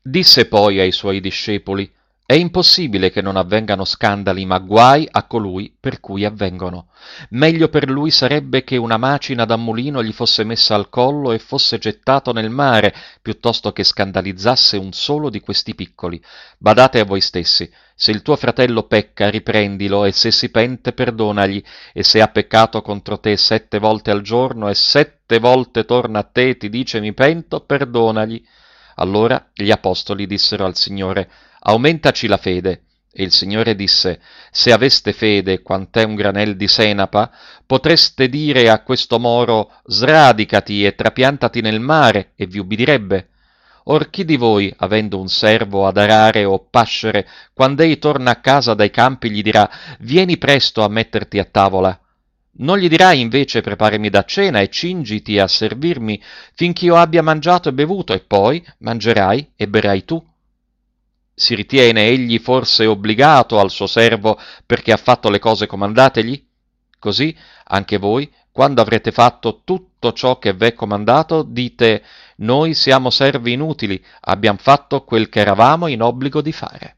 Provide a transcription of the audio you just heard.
Disse poi ai suoi discepoli: È impossibile che non avvengano scandali, ma guai a colui per cui avvengono. Meglio per lui sarebbe che una macina da mulino gli fosse messa al collo e fosse gettato nel mare, piuttosto che scandalizzasse un solo di questi piccoli. Badate a voi stessi. Se il tuo fratello pecca, riprendilo, e se si pente, perdonagli, e se ha peccato contro te 7 volte al giorno e 7 volte torna a te e ti dice mi pento, perdonagli. Allora gli apostoli dissero al Signore: Aumentaci la fede. E il Signore disse: Se aveste fede quant'è un granel di senape, potreste dire a questo moro: Sradicati e trapiantati nel mare, e vi ubbidirebbe. Or chi di voi, avendo un servo ad arare o pascere, quand'ei torna a casa dai campi gli dirà: Vieni presto a metterti a tavola? Non gli dirai invece: Preparami da cena e cingiti a servirmi finch'io abbia mangiato e bevuto, e poi mangerai e berai tu. Si ritiene egli forse obbligato al suo servo perché ha fatto le cose comandategli? Così anche voi, quando avrete fatto tutto ciò che v'è comandato, dite: Noi siamo servi inutili, abbiamo fatto quel che eravamo in obbligo di fare.